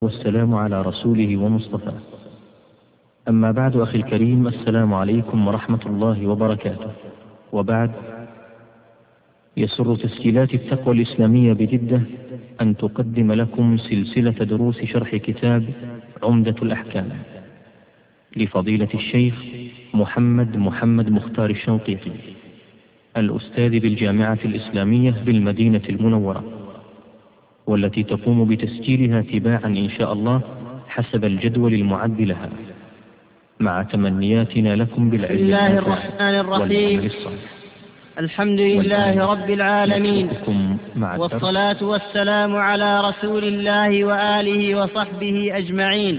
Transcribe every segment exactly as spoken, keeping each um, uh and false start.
والسلام على رسوله ومصطفاه. أما بعد، أخي الكريم، السلام عليكم ورحمة الله وبركاته. وبعد، يسر تسجيلات التقوى الإسلامية بجدة أن تقدم لكم سلسلة دروس شرح كتاب عمدة الأحكام لفضيلة الشيخ محمد محمد مختار الشنقيطي، الأستاذ بالجامعة الإسلامية بالمدينة المنورة، والتي تقوم بتسجيلها تباعا إن شاء الله حسب الجدول المعد لها، مع تمنياتنا لكم بالعلم. بسم الله الرحمن الرحيم. الحمد لله رب العالمين، والصلاة والسلام على رسول الله وآله وصحبه أجمعين.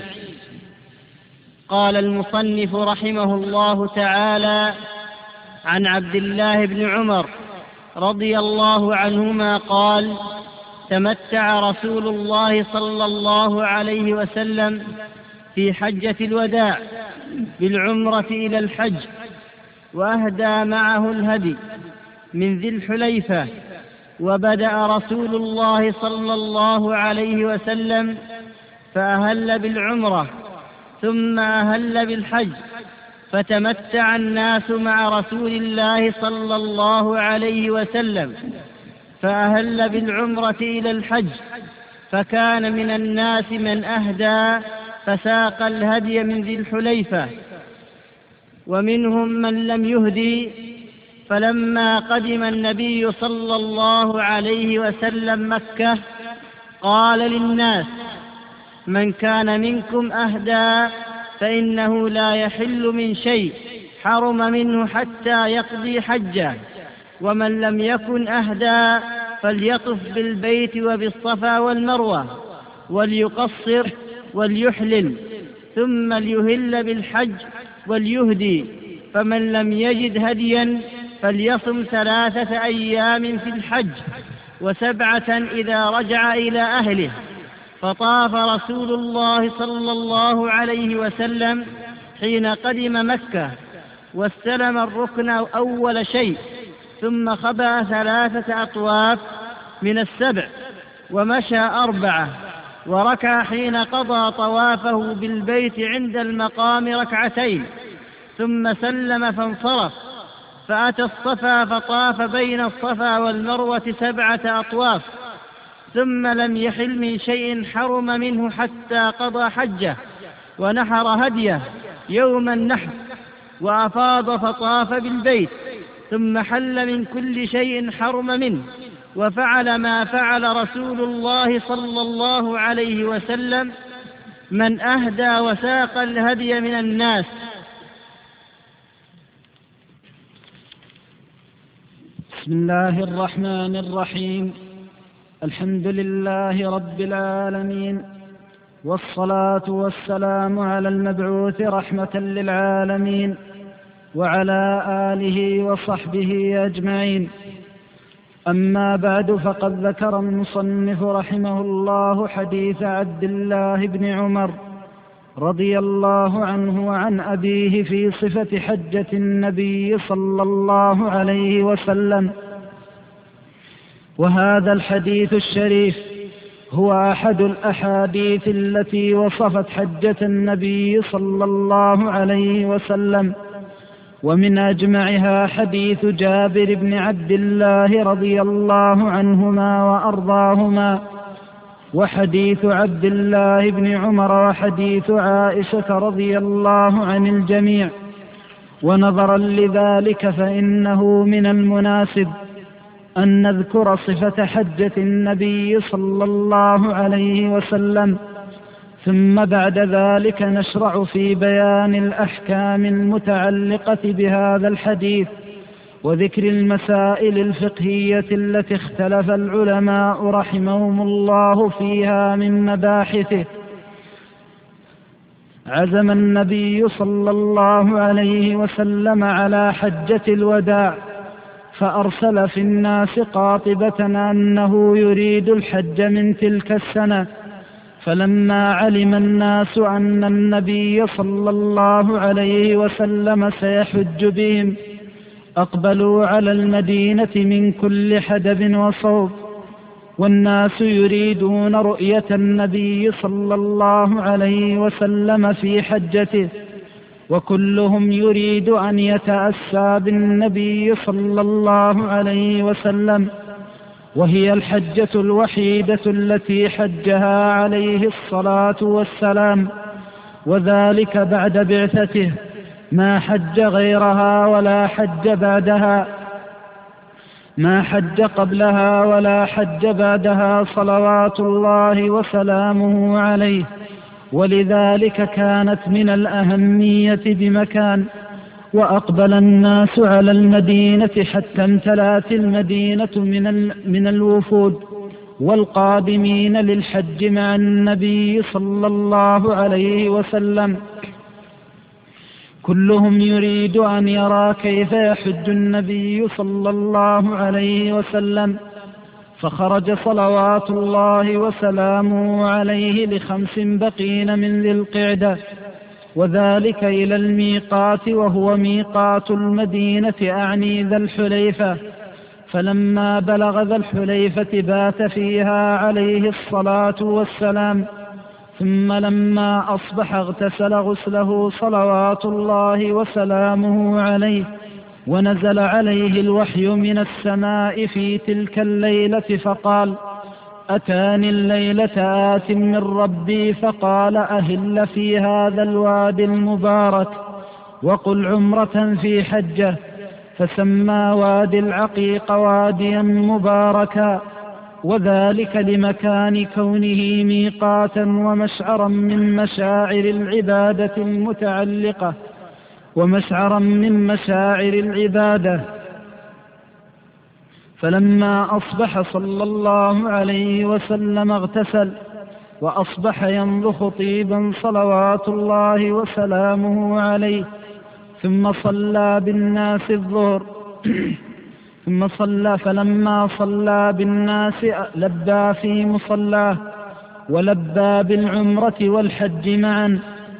قال المصنف رحمه الله تعالى: عن عبد الله بن عمر رضي الله عنهما قال: تمتع رسول الله صلى الله عليه وسلم في حجة الوداع بالعمرة إلى الحج، وأهدى معه الهدي من ذي الحليفة. وبدأ رسول الله صلى الله عليه وسلم فأهل بالعمرة ثم أهل بالحج، فتمتع الناس مع رسول الله صلى الله عليه وسلم فأهل بالعمرة إلى الحج، فكان من الناس من أهدى فساق الهدي من ذي الحليفة، ومنهم من لم يهدي. فلما قدم النبي صلى الله عليه وسلم مكة قال للناس: من كان منكم أهدى فإنه لا يحل من شيء حرم منه حتى يقضي حجه، ومن لم يكن أهدى فليطف بالبيت وبالصفا والمروة وليقصر وليحلل، ثم ليهل بالحج وليهدي. فمن لم يجد هديا فليصم ثلاثة أيام في الحج وسبعة إذا رجع إلى أهله. فطاف رسول الله صلى الله عليه وسلم حين قدم مكة، واستلم الركن أول شيء، ثم خبأ ثلاثة أطواف من السبع، ومشى أربعة، وركع حين قضى طوافه بالبيت عند المقام ركعتين، ثم سلم فانصرف، فأتى الصفا فطاف بين الصفا والمروة سبعة أطواف، ثم لم يحل من شيء حرم منه حتى قضى حجه، ونحر هديه يوم النحر، وأفاض فطاف بالبيت، ثم حل من كل شيء حرم منه، وفعل ما فعل رسول الله صلى الله عليه وسلم من أهدى وساق الهدي من الناس. بسم الله الرحمن الرحيم. الحمد لله رب العالمين، والصلاة والسلام على المبعوث رحمة للعالمين وعلى آله وصحبه أجمعين. أما بعد، فقد ذكر المصنف رحمه الله حديث عبد الله بن عمر رضي الله عنه وعن أبيه في صفة حجة النبي صلى الله عليه وسلم. وهذا الحديث الشريف هو أحد الأحاديث التي وصفت حجة النبي صلى الله عليه وسلم، ومن أجمعها حديث جابر بن عبد الله رضي الله عنهما وأرضاهما، وحديث عبد الله بن عمر، وحديث عائشة رضي الله عن الجميع. ونظرا لذلك فإنه من المناسب أن نذكر صفة حجة النبي صلى الله عليه وسلم، ثم بعد ذلك نشرع في بيان الأحكام المتعلقة بهذا الحديث، وذكر المسائل الفقهية التي اختلف العلماء رحمهم الله فيها من مباحثه. عزم النبي صلى الله عليه وسلم على حجة الوداع، فأرسل في الناس قاطبة أنه يريد الحج من تلك السنة. فلما علم الناس أن النبي صلى الله عليه وسلم سيحج بهم، أقبلوا على المدينة من كل حدب وصوب، والناس يريدون رؤية النبي صلى الله عليه وسلم في حجته، وكلهم يريد أن يتأسى بالنبي صلى الله عليه وسلم، وهي الحجة الوحيدة التي حجها عليه الصلاة والسلام، وذلك بعد بعثته، ما حج غيرها ولا حج بعدها، ما حج قبلها ولا حج بعدها صلوات الله وسلامه عليه. ولذلك كانت من الأهمية بمكان، وأقبل الناس على المدينة حتى امتلأت المدينة من, من الوفود والقادمين للحج مع النبي صلى الله عليه وسلم، كلهم يريد أن يرى كيف يحج النبي صلى الله عليه وسلم. فخرج صلوات الله وسلامه عليه لخمس بقين من ذي القعدة، وذلك إلى الميقات، وهو ميقات المدينة أعني ذا الحليفة. فلما بلغ ذا الحليفة بات فيها عليه الصلاة والسلام، ثم لما أصبح اغتسل غسله صلوات الله وسلامه عليه، ونزل عليه الوحي من السماء في تلك الليلة فقال: أتاني الليلة آت من ربي فقال: أهل في هذا الوادي المبارك وقل عمرة في حجة، فسمى وادي العقيق واديا مباركا، وذلك لمكان كونه ميقاتا ومشعرا من مشاعر العبادة المتعلقة ومشعرا من مشاعر العبادة. فلما أصبح صلى الله عليه وسلم اغتسل، وأصبح ينضخ طيبا صلوات الله وسلامه عليه، ثم صلى بالناس الظهر ثم صلى فلما صلى بالناس لبى في مصلاه، ولبى بالعمرة والحج معا،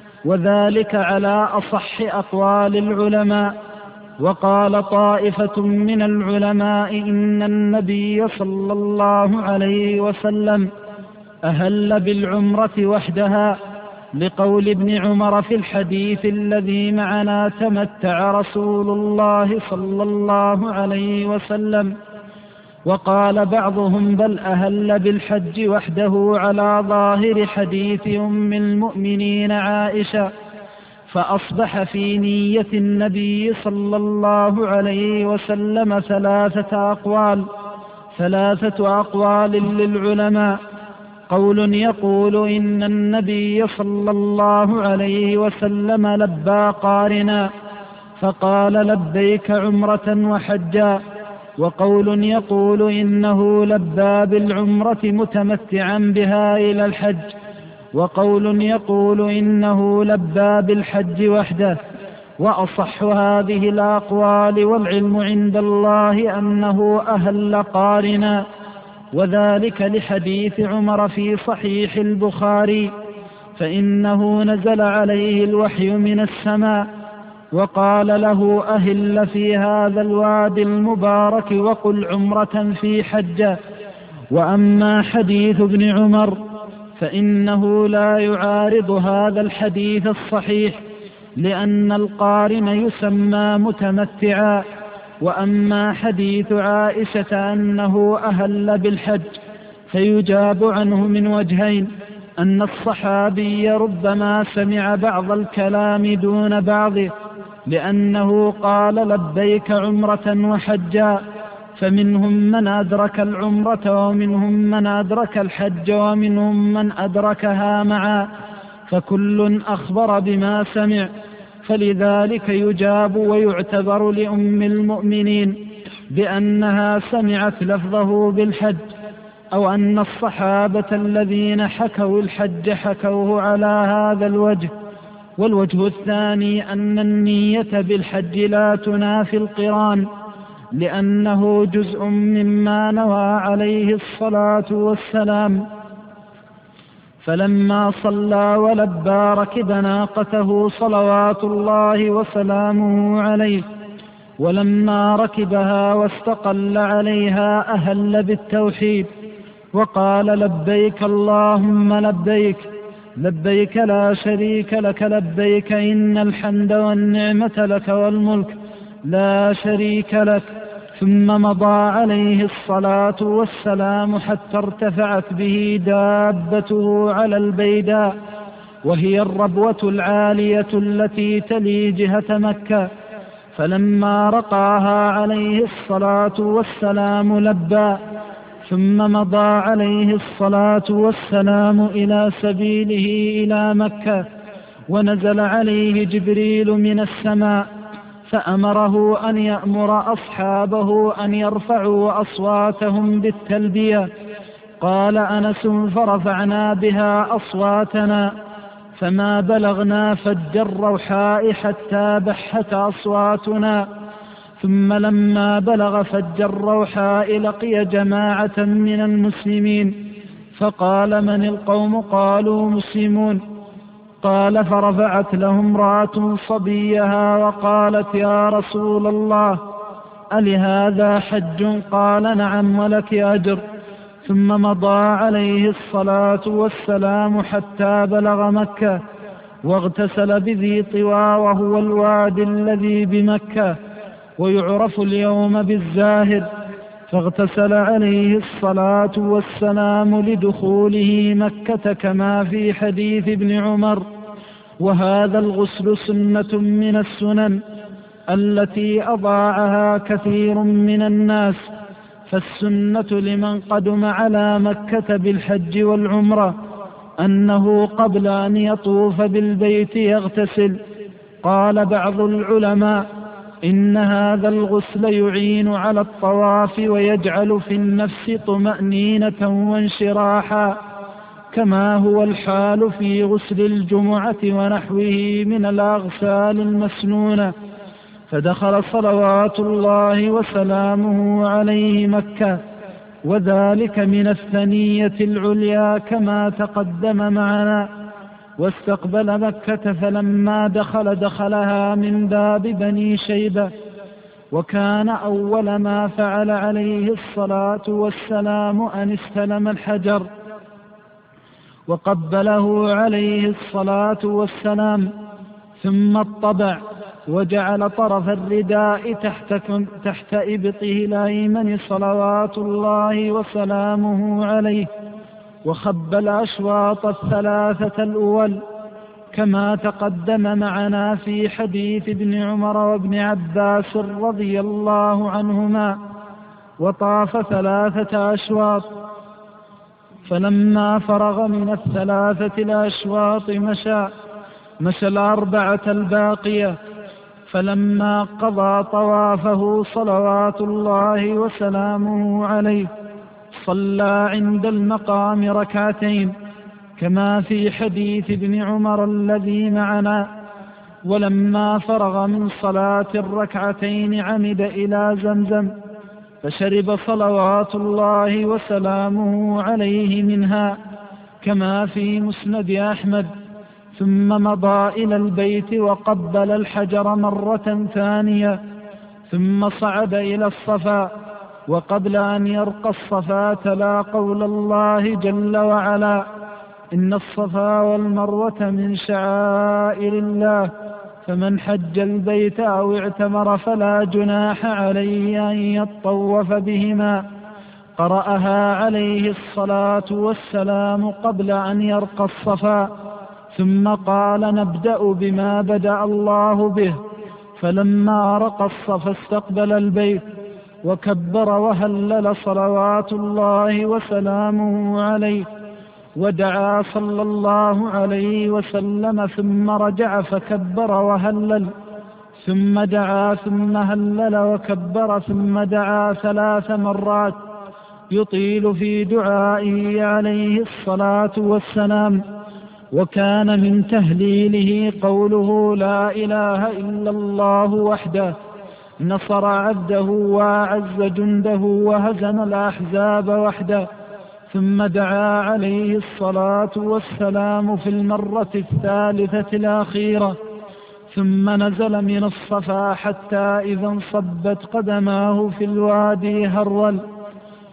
وذلك على أصح أقوال العلماء. وقال طائفة من العلماء إن النبي صلى الله عليه وسلم أهل بالعمرة وحدها، لقول ابن عمر في الحديث الذي معنا: تمتع رسول الله صلى الله عليه وسلم. وقال بعضهم: بل أهل بالحج وحده على ظاهر حديث أم المؤمنين عائشة، فأصبح في نية النبي صلى الله عليه وسلم ثلاثة أقوال ثلاثة أقوال للعلماء: قول يقول إن النبي صلى الله عليه وسلم لبى قارنا فقال: لبيك عمرة وحجا، وقول يقول إنه لبى بالعمرة متمتعا بها إلى الحج، وقول يقول إنه لبى بالحج وحده. وأصح هذه الأقوال والعلم عند الله أنه أهل قارنا، وذلك لحديث عمر في صحيح البخاري: فإنه نزل عليه الوحي من السماء وقال له: أهل في هذا الوادي المبارك وقل عمرة في حجة. وأما حديث ابن عمر فإنه لا يعارض هذا الحديث الصحيح، لأن القارن يسمى متمتعا. وأما حديث عائشة أنه أهل بالحج فيجاب عنه من وجهين: أن الصحابي ربما سمع بعض الكلام دون بعضه، لأنه قال: لبيك عمرة وحجا، فمنهم من أدرك العمرة ومنهم من أدرك الحج ومنهم من أدركها معا، فكل أخبر بما سمع، فلذلك يجاب ويعتبر لأم المؤمنين بأنها سمعت لفظه بالحج، أو أن الصحابة الذين حكوا الحج حكوه على هذا الوجه. والوجه الثاني أن النية بالحج لا تنافي القران، لأنه جزء مما نوى عليه الصلاة والسلام. فلما صلى ولبى ركب ناقته صلوات الله وسلامه عليه، ولما ركبها واستقل عليها أهل بالتوحيد، وقال لبيك اللهم لبيك لبيك لا شريك لك لبيك إن الحمد والنعمة لك والملك لا شريك لك. ثم مضى عليه الصلاة والسلام حتى ارتفعت به دابته على البيداء، وهي الربوة العالية التي تلي جهة مكة، فلما رقاها عليه الصلاة والسلام لبى. ثم مضى عليه الصلاة والسلام إلى سبيله إلى مكة، ونزل عليه جبريل من السماء فأمره أن يأمر أصحابه أن يرفعوا أصواتهم بالتلبية. قال أنس فرفعنا بها أصواتنا فما بلغنا فج الروحاء حتى بحت أصواتنا. ثم لما بلغ فج الروحاء لقي جماعة من المسلمين فقال من القوم؟ قالوا مسلمون. قال فرفعت له امرأة صبيها وقالت يا رسول الله ألهذا حج؟ قال نعم ولك أجر. ثم مضى عليه الصلاة والسلام حتى بلغ مكة، واغتسل بذي طوى وهو الوادي الذي بمكة ويعرف اليوم بالزاهد، فاغتسل عليه الصلاة والسلام لدخوله مكة كما في حديث ابن عمر. وهذا الغسل سنة من السنن التي أضاعها كثير من الناس، فالسنة لمن قدم على مكة بالحج والعمرة أنه قبل أن يطوف بالبيت يغتسل. قال بعض العلماء إن هذا الغسل يعين على الطواف ويجعل في النفس طمأنينة وانشراحا، كما هو الحال في غسل الجمعة ونحوه من الأغسال المسنونة. فدخل صلوات الله وسلامه عليه مكة، وذلك من الثنية العليا كما تقدم معنا، واستقبل مكة، فلما دخل دخلها من باب بني شيبة. وكان أول ما فعل عليه الصلاة والسلام أن استلم الحجر وقبله عليه الصلاة والسلام، ثم اطبع وجعل طرف الرداء تحت, تحت إبطه الأيمن صلوات الله وسلامه عليه، وخب الأشواط الثلاثة الأول كما تقدم معنا في حديث ابن عمر وابن عباس رضي الله عنهما. وطاف ثلاثة أشواط، فلما فرغ من الثلاثة الأشواط مشى مشى الأربعة الباقية. فلما قضى طوافه صلوات الله وسلامه عليه صلى عند المقام ركعتين كما في حديث ابن عمر الذي معنا. ولما فرغ من صلاة الركعتين عمد إلى زمزم فشرب صلوات الله وسلامه عليه منها كما في مسند أحمد، ثم مضى إلى البيت وقبل الحجر مرة ثانية، ثم صعد إلى الصفا، وقبل أن يرقى الصفا تلا قول الله جل وعلا إن الصفا والمروة من شعائر الله فمن حج البيت أو اعتمر فلا جناح عليه أن يطوف بهما. قرأها عليه الصلاة والسلام قبل أن يرقى الصفا، ثم قال نبدأ بما بدأ الله به. فلما رقى الصفا استقبل البيت وكبر وهلل صلوات الله وسلامه عليه، ودعا صلى الله عليه وسلم، ثم رجع فكبر وهلل، ثم دعا ثم هلل وكبر، ثم دعا ثلاث مرات يطيل في دعائه عليه الصلاة والسلام. وكان من تهليله قوله لا إله إلا الله وحده نصر عبده وأعز جنده وهزم الأحزاب وحده. ثم دعا عليه الصلاة والسلام في المرة الثالثة الأخيرة، ثم نزل من الصفا حتى إذا انصبت قدماه في الوادي هرول،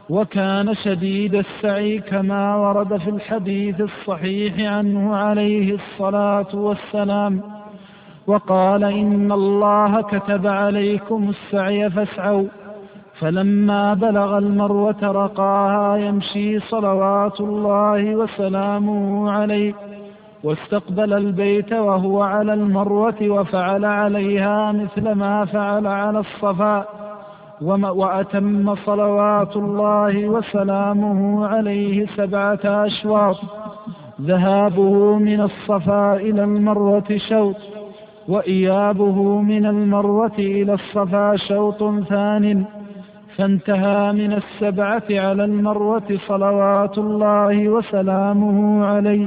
وكان شديد السعي كما ورد في الحديث الصحيح عنه عليه الصلاة والسلام، وقال إن الله كتب عليكم السعي فاسعوا. فلما بلغ المروة رقاها يمشي صلوات الله وسلامه عليه، واستقبل البيت وهو على المروة، وفعل عليها مثل ما فعل على الصفا، وأتم صلوات الله وسلامه عليه سبعة أشواط، ذهابه من الصفا إلى المروة شوط، وإيابه من المروة إلى الصفا شوط ثان، فانتهى من السبعة على المروة صلوات الله وسلامه عليه.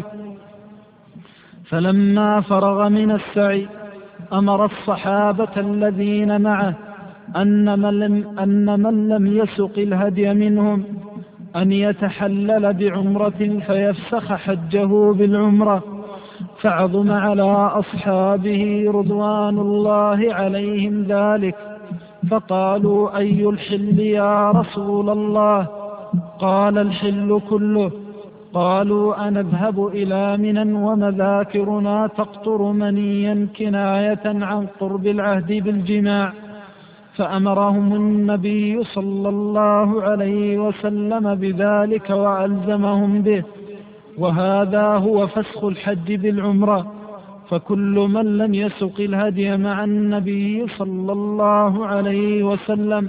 فلما فرغ من السعي أمر الصحابة الذين معه أن من لم, أن من لم يسق الهدي منهم أن يتحلل بعمرة فيفسخ حجه بالعمرة، فعظم على أصحابه رضوان الله عليهم ذلك، فقالوا أي الحل يا رسول الله؟ قال الحل كله. قالوا أنذهب إلى منى ومذاكرنا تقطر منيا كناية عن قرب العهد بالجماع، فأمرهم النبي صلى الله عليه وسلم بذلك وألزمهم به، وهذا هو فسخ الحج بالعمرة. فكل من لم يسق الهدي مع النبي صلى الله عليه وسلم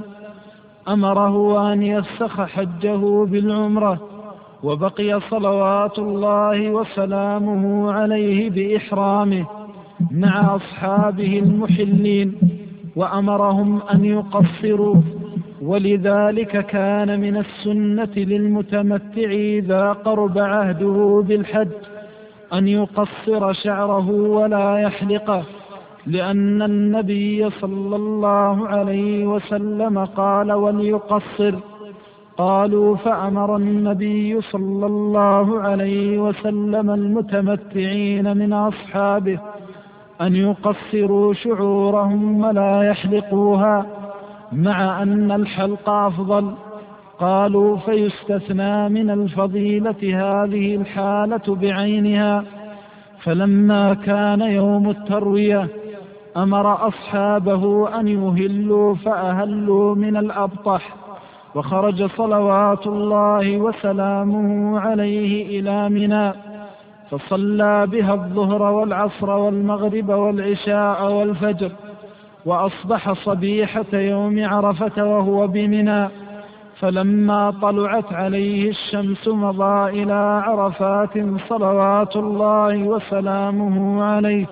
أمره أن يفسخ حجه بالعمرة، وبقي صلوات الله وسلامه عليه بإحرامه مع أصحابه المحلين، وأمرهم أن يقصروا. ولذلك كان من السنة للمتمتع إذا قرب عهده بالحج أن يقصر شعره ولا يحلقه، لأن النبي صلى الله عليه وسلم قال وليقصر. قالوا فأمر النبي صلى الله عليه وسلم المتمتعين من أصحابه أن يقصروا شعورهم ولا يحلقوها، مع أن الحلق أفضل. قالوا فيستثنى من الفضيلة هذه الحالة بعينها. فلما كان يوم التروية أمر أصحابه أن يهلوا فأهلوا من الأبطح، وخرج صلوات الله وسلامه عليه إلى منى، فصلى بها الظهر والعصر والمغرب والعشاء والفجر، وأصبح صبيحة يوم عرفة وهو بمنى. فلما طلعت عليه الشمس مضى إلى عرفات صلوات الله وسلامه عليه،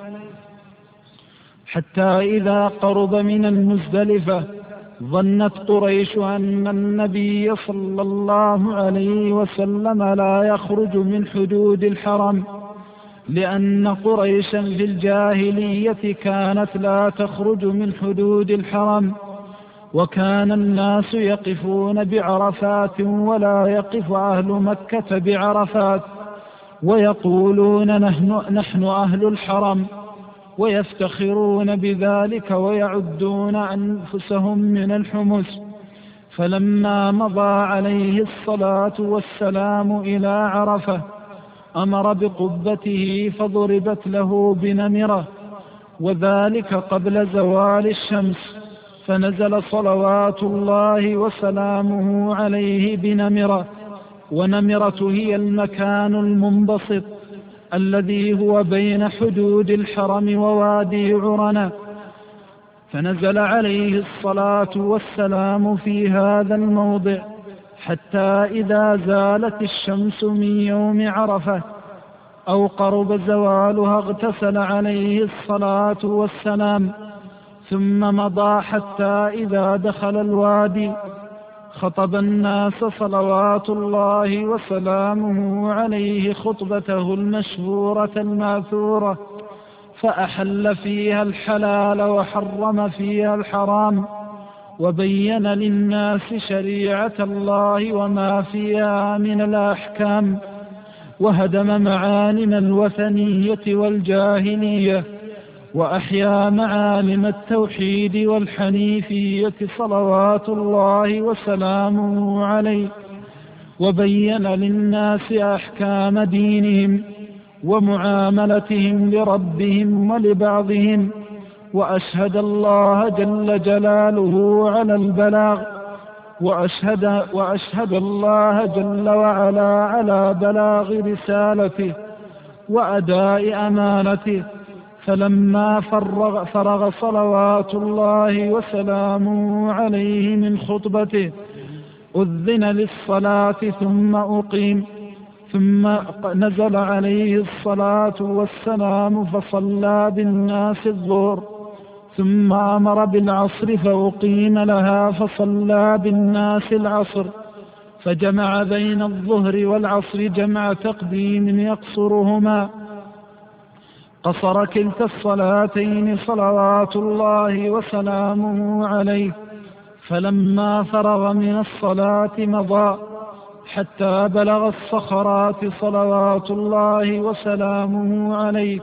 حتى إذا قرب من المزدلفة ظنت قريش أن النبي صلى الله عليه وسلم لا يخرج من حدود الحرم، لأن قريشا في الجاهلية كانت لا تخرج من حدود الحرم، وكان الناس يقفون بعرفات ولا يقف أهل مكة بعرفات، ويقولون نحن, نحن أهل الحرم، ويفتخرون بذلك ويعدون أنفسهم من الحمس. فلما مضى عليه الصلاة والسلام إلى عرفة أمر بقبته فضربت له بنمرة، وذلك قبل زوال الشمس، فنزل صلوات الله وسلامه عليه بنمرة. ونمرة هي المكان المنبسط الذي هو بين حدود الحرم ووادي عرنة، فنزل عليه الصلاة والسلام في هذا الموضع، حتى إذا زالت الشمس من يوم عرفة أو قرب زوالها اغتسل عليه الصلاة والسلام، ثم مضى حتى إذا دخل الوادي خطب الناس صلوات الله وسلامه عليه خطبته المشهورة الماثورة، فأحل فيها الحلال وحرم فيها الحرام، وبين للناس شريعة الله وما فيها من الأحكام، وهدم معالم الوثنية والجاهلية، وأحيا معالم التوحيد والحنيفية صلوات الله وسلامه عليه. وبين للناس أحكام دينهم ومعاملتهم لربهم ولبعضهم، وأشهد الله جل جلاله على البلاغ، وأشهد, وأشهد الله جل وعلا على بلاغ رسالته وأداء أمانته. فلما فرغ, فرغ صلوات الله وسلامه عليه من خطبته أذن للصلاة ثم أقيم، ثم نزل عليه الصلاة والسلام فصلى بالناس الظهر، ثم أمر بالعصر فأقيم لها فصلى بالناس العصر، فجمع بين الظهر والعصر جمع تقديم يقصرهما، قصر كلتا الصلاتين صلوات الله وسلامه عليه. فلما فرغ من الصلاة مضى حتى بلغ الصخرات صلوات الله وسلامه عليه،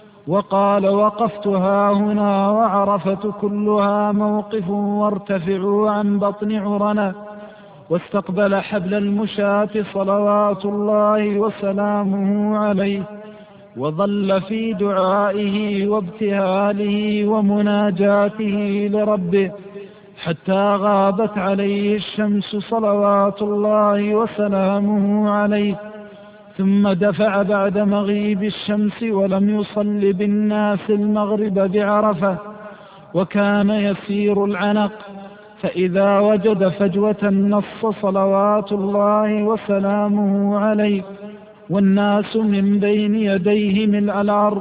وقال: وقفت هاهنا وعرفة كلها موقف وارتفعوا عن بطن عرنة. واستقبل حبل المشاة صلوات الله وسلامه عليه، وظل في دعائه وابتهاله ومناجاته لربه حتى غابت عليه الشمس صلوات الله وسلامه عليه، ثم دفع بعد مغيب الشمس ولم يصل بالناس المغرب بعرفة، وكان يسير العنق، فإذا وجد فجوة نص صلوات الله وسلامه عليه، والناس من بين يديه ملء الأرض،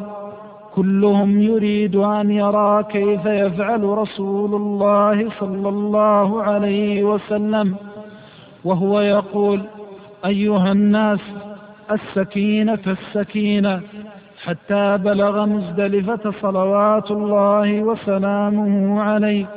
كلهم يريد أن يرى كيف يفعل رسول الله صلى الله عليه وسلم، وهو يقول: أيها الناس السكينة السكينة، حتى بلغ مزدلفة صلوات الله وسلامه عليه،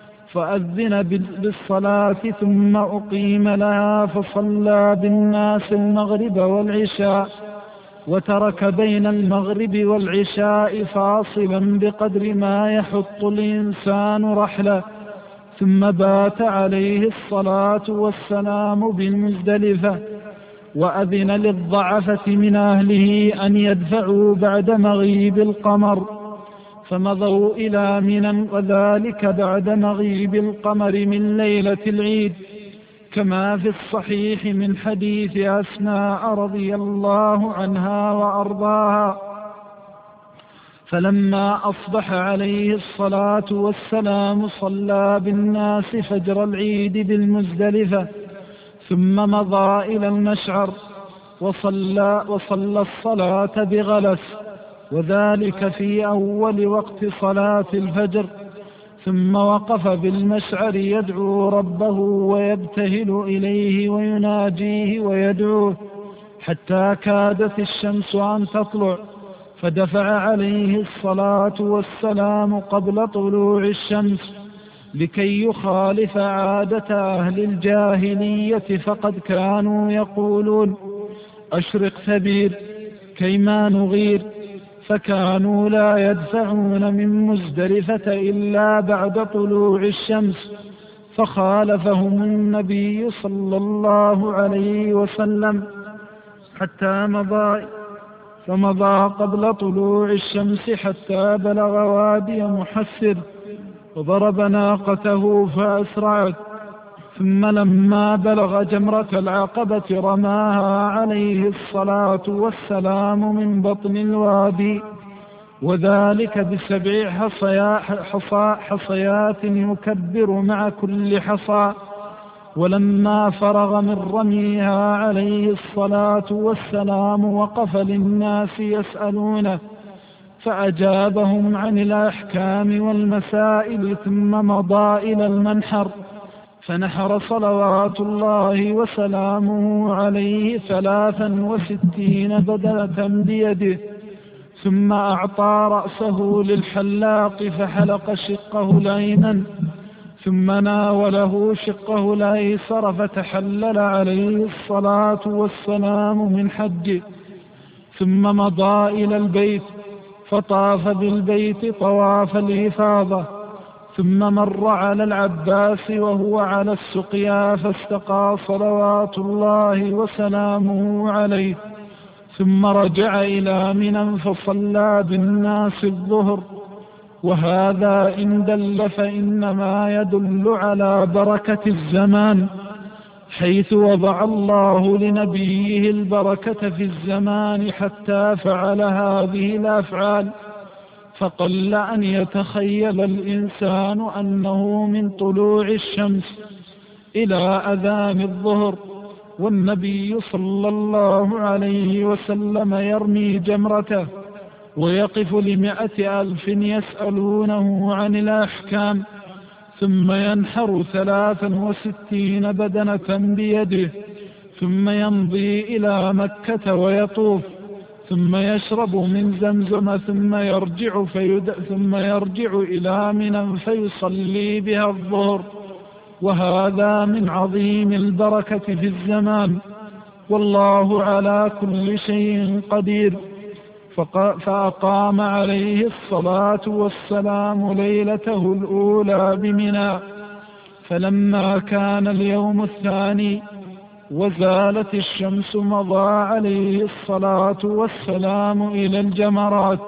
فأذن بالصلاة ثم أقيم لها فصلى بالناس المغرب والعشاء، وترك بين المغرب والعشاء فاصلا بقدر ما يحط الإنسان رحله، ثم بات عليه الصلاة والسلام بالمزدلفة، وأذن للضعفة من أهله أن يدفعوا بعد مغيب القمر، فمضوا إلى منى، وذلك بعد مغيب القمر من ليلة العيد، كما في الصحيح من حديث أسماء رضي الله عنها وأرضاها. فلما أصبح عليه الصلاة والسلام صلى بالناس فجر العيد بالمزدلفة، ثم مضى إلى المشعر وصلى, وصلى الصلاة بغلس، وذلك في أول وقت صلاة الفجر، ثم وقف بالمشعر يدعو ربه ويبتهل إليه ويناجيه ويدعوه حتى كادت الشمس أن تطلع، فدفع عليه الصلاة والسلام قبل طلوع الشمس لكي يخالف عادة أهل الجاهلية، فقد كانوا يقولون: أشرق ثبير كيما نغير، فكانوا لا يدفعون من مزدلفة إلا بعد طلوع الشمس، فخالفهم النبي صلى الله عليه وسلم حتى مضى فمضى قبل طلوع الشمس حتى بلغ وادي محسر، وضرب ناقته فأسرعت، ثم لما بلغ جمرة العقبة رماها عليه الصلاة والسلام من بطن الوادي، وذلك بسبع حصيات يكبر مع كل حصى. ولما فرغ من رميها عليه الصلاة والسلام وقف للناس يسألونه، فأجابهم عن الأحكام والمسائل، ثم مضى إلى المنحر فنحر صلوات الله وسلامه عليه ثلاثا وستين بدلة بيده، ثم أعطى رأسه للحلاق فحلق شقه الأيمن، ثم ناوله شقه الأيسر فتحلل عليه الصلاة والسلام من حجه، ثم مضى إلى البيت فطاف بالبيت طواف الإفاضة، ثم مر على العباس وهو على السقيا فاستقى صلوات الله وسلامه عليه، ثم رجع إلى منى فصلى بالناس الظهر. وهذا إن دل فإنما يدل على بركة الزمان، حيث وضع الله لنبيه البركة في الزمان حتى فعل هذه الأفعال. فقل أن يتخيل الإنسان أنه من طلوع الشمس إلى أذان الظهر والنبي صلى الله عليه وسلم يرمي جمرته ويقف لمائة ألف يسألونه عن الأحكام، ثم ينحر ثلاثا وستين بدنة بيده، ثم يمضي إلى مكة ويطوف، ثم يشرب من زمزم، ثم يرجع, فيد... ثم يرجع إلى منى فيصلي بها الظهر. وهذا من عظيم البركة في الزمان، والله على كل شيء قدير. فق... فأقام عليه الصلاة والسلام ليلته الأولى بمنى، فلما كان اليوم الثاني وزالت الشمس مضى عليه الصلاة والسلام إلى الجمرات،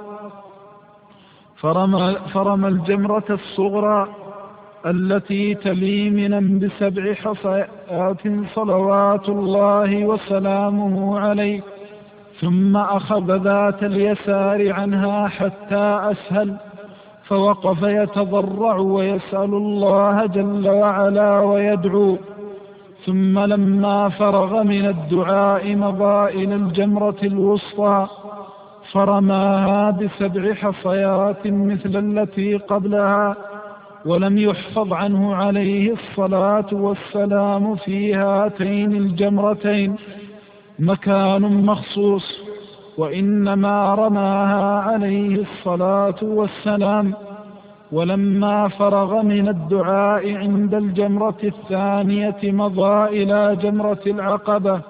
فرمى, فرمى الجمرة الصغرى التي تلي منى بسبع حصيات صلوات الله وسلامه عليه، ثم أخذ ذات اليسار عنها حتى أسهل، فوقف يتضرع ويسأل الله جل وعلا ويدعو. ثم لما فرغ من الدعاء مضى إلى الجمرة الوسطى فرماها بسبع حصيات مثل التي قبلها، ولم يحفظ عنه عليه الصلاة والسلام في هاتين الجمرتين مكان مخصوص، وإنما رماها عليه الصلاة والسلام. ولما فرغ من الدعاء عند الجمرة الثانية مضى إلى جمرة العقبة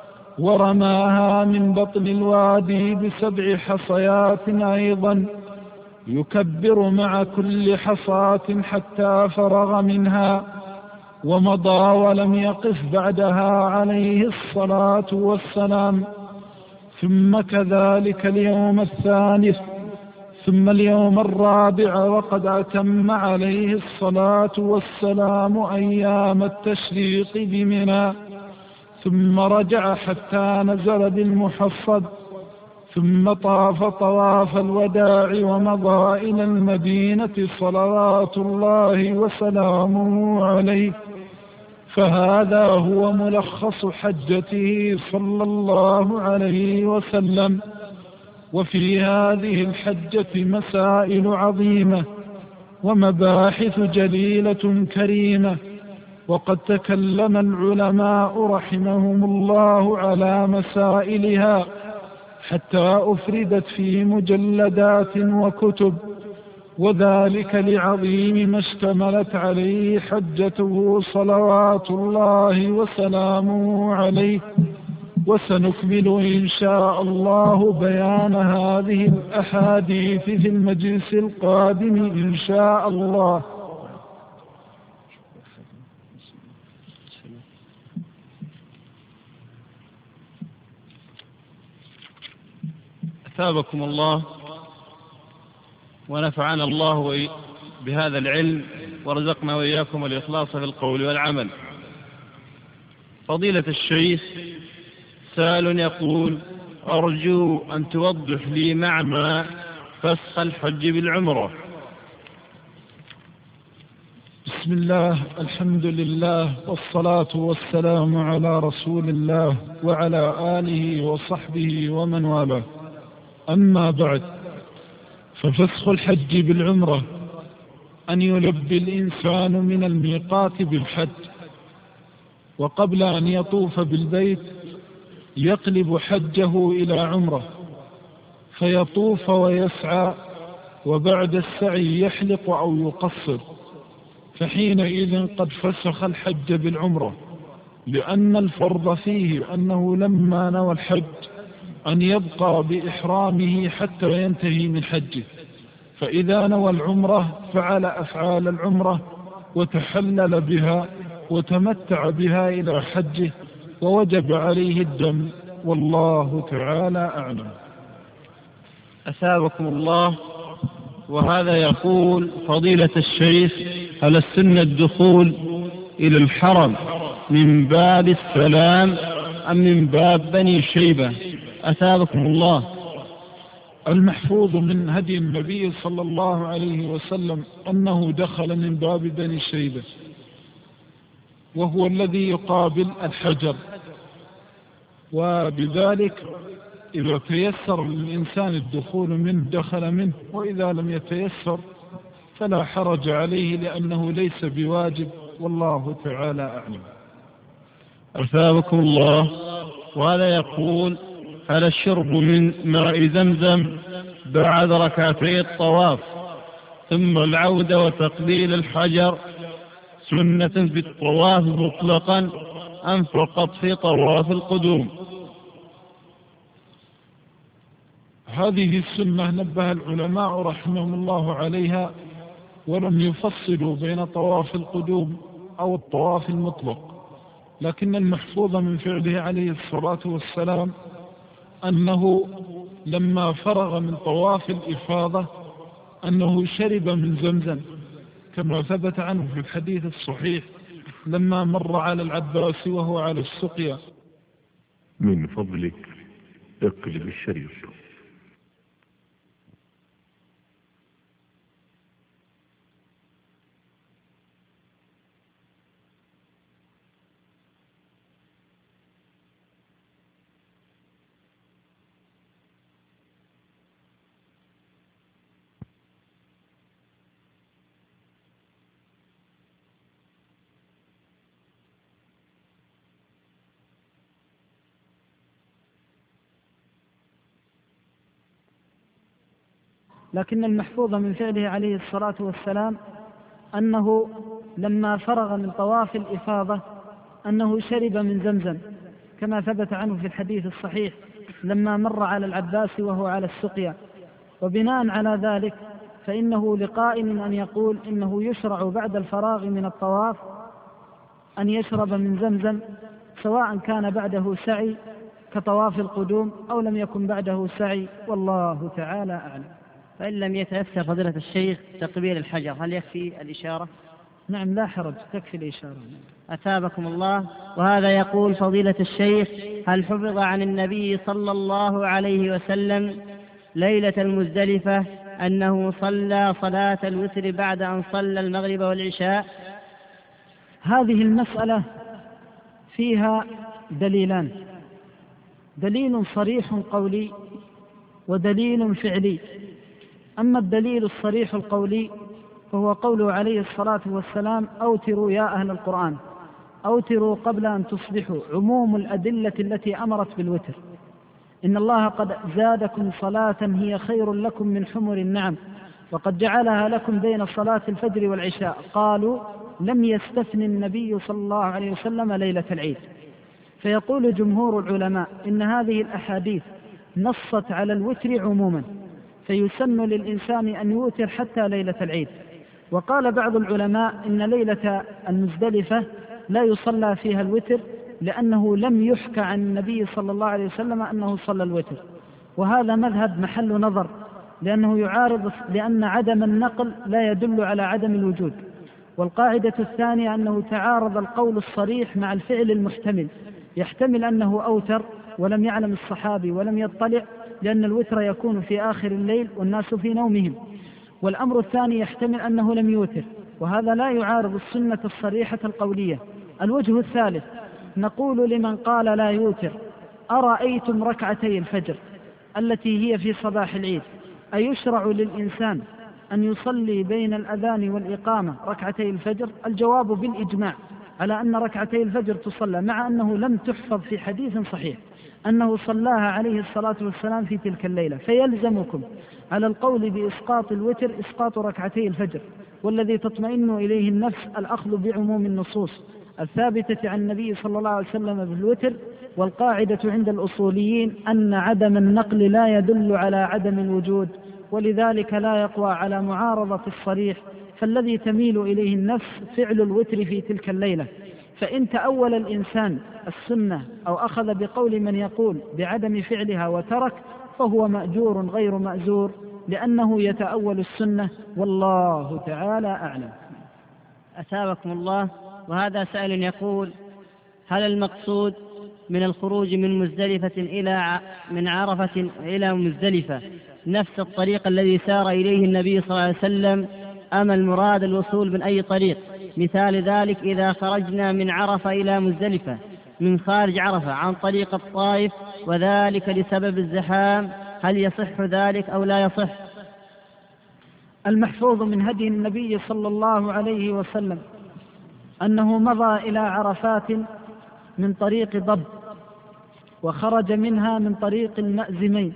ورماها من بطن الوادي بسبع حصيات أيضا، يكبر مع كل حصاة حتى فرغ منها، ومضى ولم يقف بعدها عليه الصلاة والسلام. ثم كذلك اليوم الثالث، ثم اليوم الرابع، وقد أتم عليه الصلاة والسلام أيام التشريق بمنى، ثم رجع حتى نزل بالمحصب، ثم طاف طواف الوداع ومضى إلى المدينة صلوات الله وسلامه عليه. فهذا هو ملخص حجته صلى الله عليه وسلم. وفي هذه الحجة مسائل عظيمة ومباحث جليلة كريمة، وقد تكلم العلماء رحمهم الله على مسائلها حتى أفردت في مجلدات وكتب، وذلك لعظيم ما اشتملت عليه حجته صلوات الله وسلامه عليه. وسنكمل إن شاء الله بيان هذه الأحاديث في المجلس القادم إن شاء الله. أثابكم الله ونفعنا الله بهذا العلم ورزقنا وإياكم الإخلاص في القول والعمل. فضيلة الشيخ، سائل يقول: أرجو أن توضح لي معنى فسخ الحج بالعمرة. بسم الله، الحمد لله، والصلاة والسلام على رسول الله وعلى آله وصحبه ومن والاه. أما بعد، ففسخ الحج بالعمرة أن يلبي الإنسان من الميقات بالحج، وقبل أن يطوف بالبيت يقلب حجه إلى عمرة، فيطوف ويسعى، وبعد السعي يحلق أو يقصر، فحينئذ قد فسخ الحج بالعمرة، لأن الفرض فيه أنه لما نوى الحج أن يبقى بإحرامه حتى ينتهي من حجه، فإذا نوى العمرة فعل أفعال العمرة وتحلل بها وتمتع بها إلى حجه ووجب عليه الدم، والله تعالى أعلم. أثابكم الله. وهذا يقول فضيلة الشيخ: هل السنة الدخول إلى الحرم من باب السلام أم من باب بني شيبة؟ أثابكم الله. المحفوظ من هدي النبي صلى الله عليه وسلم أنه دخل من باب بني شيبة، وهو الذي يقابل الحجر، وبذلك إذا تيسر للإنسان الدخول منه دخل منه، وإذا لم يتيسر فلا حرج عليه لأنه ليس بواجب، والله تعالى أعلم. أثابكم الله. وهذا يقول: هل الشرب من ماء زمزم بعد ركعتي الطواف ثم العودة وتقبيل الحجر سنة في الطواف مطلقا أم فقط في طواف القدوم؟ هذه السنة نبه العلماء رحمهم الله عليها، ولم يفصلوا بين طواف القدوم أو الطواف المطلق، لكن المحفوظ من فعله عليه الصلاة والسلام أنه لما فرغ من طواف الإفاضة أنه شرب من زمزم، كما ثبت عنه في الحديث الصحيح لما مر على العباس وهو على السقيا. من فضلك اقلب الشريط. لكن المحفوظ من فعله عليه الصلاة والسلام أنه لما فرغ من طواف الإفاضة أنه شرب من زمزم، كما ثبت عنه في الحديث الصحيح لما مر على العباس وهو على السقيا. وبناء على ذلك فإنه لقائل أن يقول إنه يشرع بعد الفراغ من الطواف أن يشرب من زمزم، سواء كان بعده سعي كطواف القدوم أو لم يكن بعده سعي، والله تعالى أعلم. فإن لم يتأثر فضيلة الشيخ تقبيل الحجر هل يكفي الإشارة؟ نعم لا حرج، تكفي الإشارة. أثابكم الله. وهذا يقول فضيلة الشيخ: هل حفظ عن النبي صلى الله عليه وسلم ليلة المزدلفة أنه صلى صلاة الوتر بعد أن صلى المغرب والعشاء؟ هذه المسألة فيها دليلان: دليل صريح قولي ودليل فعلي. أما الدليل الصريح القولي فهو قوله عليه الصلاة والسلام: أوتروا يا أهل القرآن، أوتروا قبل أن تصبحوا، عموم الأدلة التي أمرت بالوتر. إن الله قد زادكم صلاة هي خير لكم من حمر النعم، وقد جعلها لكم بين صلاة الفجر والعشاء. قالوا: لم يستثن النبي صلى الله عليه وسلم ليلة العيد. فيقول جمهور العلماء إن هذه الأحاديث نصت على الوتر عموما، فيسن للإنسان أن يوتر حتى ليلة العيد. وقال بعض العلماء إن ليلة المزدلفة لا يصلى فيها الوتر، لأنه لم يحكى عن النبي صلى الله عليه وسلم أنه صلى الوتر، وهذا مذهب محل نظر، لأنه يعارض، لأن عدم النقل لا يدل على عدم الوجود. والقاعدة الثانية أنه تعارض القول الصريح مع الفعل المحتمل، يحتمل أنه أوتر ولم يعلم الصحابي ولم يطلع، لأن الوتر يكون في آخر الليل والناس في نومهم. والأمر الثاني يحتمل أنه لم يوتر، وهذا لا يعارض السنة الصريحة القولية. الوجه الثالث: نقول لمن قال لا يوتر: أرأيتم ركعتي الفجر التي هي في صباح العيد، أيشرع للإنسان أن يصلي بين الأذان والإقامة ركعتي الفجر؟ الجواب بالإجماع على أن ركعتي الفجر تصلى، مع أنه لم تحفظ في حديث صحيح أنه صلاها عليه الصلاة والسلام في تلك الليلة. فيلزمكم على القول بإسقاط الوتر إسقاط ركعتي الفجر، والذي تطمئن إليه النفس الأخذ بعموم النصوص الثابتة عن النبي صلى الله عليه وسلم بالوتر. والقاعدة عند الأصوليين أن عدم النقل لا يدل على عدم الوجود، ولذلك لا يقوى على معارضة الصريح، فالذي تميل إليه النفس فعل الوتر في تلك الليلة. فإن تأول الإنسان السنة أو أخذ بقول من يقول بعدم فعلها وترك فهو مأجور غير مأزور، لأنه يتأول السنة، والله تعالى أعلم. أثابكم الله. وهذا سائل يقول: هل المقصود من الخروج من مزدلفة إلى من عرفة إلى مزدلفة نفس الطريق الذي سار إليه النبي صلى الله عليه وسلم، أم المراد الوصول من أي طريق؟ مثال ذلك إذا خرجنا من عرفة إلى مزدلفة من خارج عرفة عن طريق الطائف وذلك لسبب الزحام، هل يصح ذلك أو لا يصح؟ المحفوظ من هدي النبي صلى الله عليه وسلم أنه مضى إلى عرفات من طريق ضب وخرج منها من طريق المأزمين،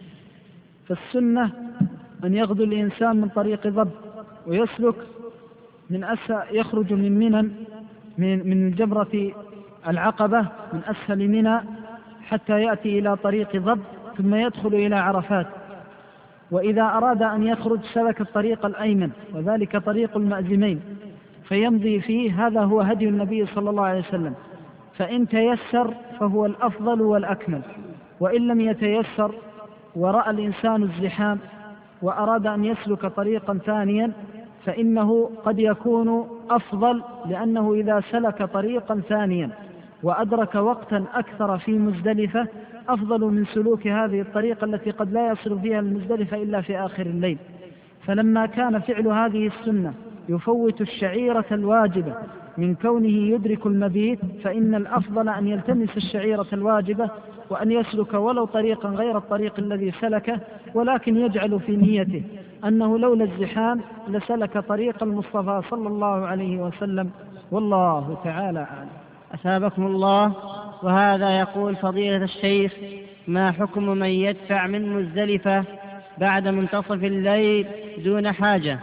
فالسنة أن يغدو الإنسان من طريق ضب ويسلك من أسفل، يخرج من منى من من جمرة العقبة من أسفل منى حتى يأتي إلى طريق ضب ثم يدخل إلى عرفات. وإذا أراد أن يخرج سلك الطريق الأيمن وذلك طريق المأزمين فيمضي فيه، هذا هو هدي النبي صلى الله عليه وسلم. فإن تيسر فهو الأفضل والأكمل، وإن لم يتيسر ورأى الإنسان الزحام وأراد أن يسلك طريقا ثانيا فإنه قد يكون أفضل، لأنه إذا سلك طريقا ثانيا وأدرك وقتا أكثر في مزدلفة أفضل من سلوك هذه الطريقة التي قد لا يصل فيها المزدلفة إلا في آخر الليل. فلما كان فعل هذه السنة يفوت الشعيرة الواجبة من كونه يدرك المبيت، فإن الأفضل أن يلتمس الشعيرة الواجبة وأن يسلك ولو طريقا غير الطريق الذي سلكه، ولكن يجعل في نيته أنه لولا الزحام لسلك طريق المصطفى صلى الله عليه وسلم، والله تعالى أعلم. أثابكم الله. وهذا يقول: فضيلة الشيخ، ما حكم من يدفع من مزدلفة بعد منتصف الليل دون حاجة؟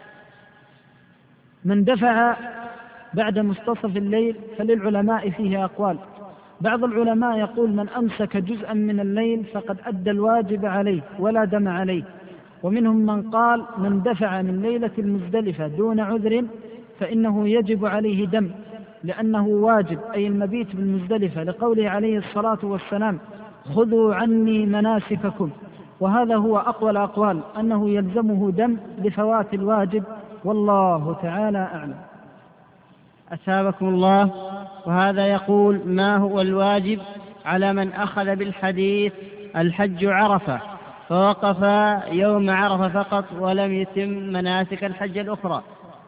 من دفع بعد منتصف الليل فللعلماء فيه أقوال. بعض العلماء يقول: من أمسك جزءا من الليل فقد أدى الواجب عليه ولا دم عليه. ومنهم من قال: من دفع من ليلة المزدلفة دون عذر فإنه يجب عليه دم، لأنه واجب أي المبيت بالمزدلفة، لقوله عليه الصلاة والسلام: خذوا عني مناسككم. وهذا هو أقوى الأقوال، أنه يلزمه دم لفوات الواجب، والله تعالى أعلم. أثابكم الله. وهذا يقول: ما هو الواجب على من أخذ بالحديث الحج عرفة فوقف يوم عرفة فقط ولم يتم مناسك الحج الأخرى؟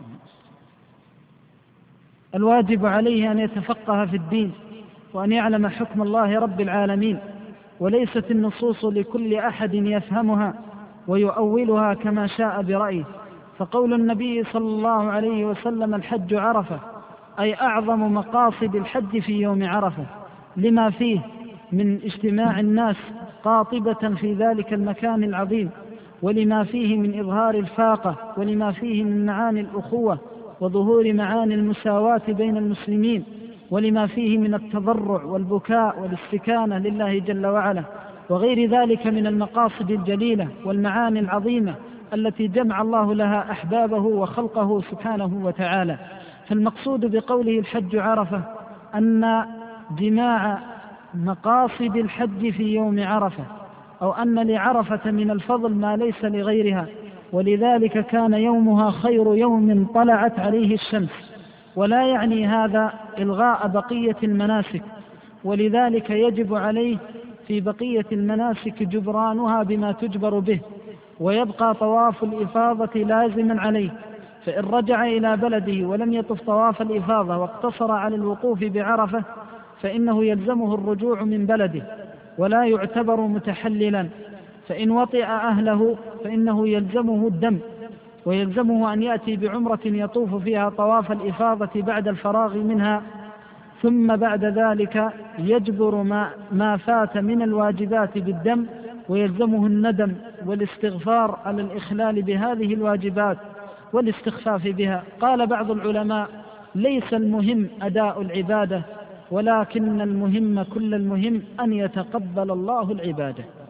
الواجب عليه أن يتفقه في الدين وأن يعلم حكم الله رب العالمين، وليست النصوص لكل أحد يفهمها ويؤولها كما شاء برأيه. فقول النبي صلى الله عليه وسلم: الحج عرفة، أي أعظم مقاصد الحج في يوم عرفة، لما فيه من اجتماع الناس قاطبة في ذلك المكان العظيم، ولما فيه من إظهار الفاقة، ولما فيه من معاني الأخوة وظهور معاني المساواة بين المسلمين، ولما فيه من التضرع والبكاء والاستكانة لله جل وعلا، وغير ذلك من المقاصد الجليلة والمعاني العظيمة التي جمع الله لها أحبابه وخلقه سبحانه وتعالى. فالمقصود بقوله الحج عرفة أن جماع مقاصد الحج في يوم عرفة، أو أن لعرفة من الفضل ما ليس لغيرها، ولذلك كان يومها خير يوم طلعت عليه الشمس. ولا يعني هذا إلغاء بقية المناسك، ولذلك يجب عليه في بقية المناسك جبرانها بما تجبر به، ويبقى طواف الإفاضة لازما عليه. فإن رجع إلى بلده ولم يطف طواف الإفاضة واقتصر على الوقوف بعرفة فإنه يلزمه الرجوع من بلده ولا يعتبر متحللا. فإن وطئ أهله فإنه يلزمه الدم، ويلزمه أن يأتي بعمرة يطوف فيها طواف الإفاضة بعد الفراغ منها، ثم بعد ذلك يجبر ما, ما فات من الواجبات بالدم، ويلزمه الندم والاستغفار على الإخلال بهذه الواجبات والاستخفاف بها. قال بعض العلماء: ليس المهم أداء العبادة، ولكن المهم كل المهم أن يتقبل الله العبادة.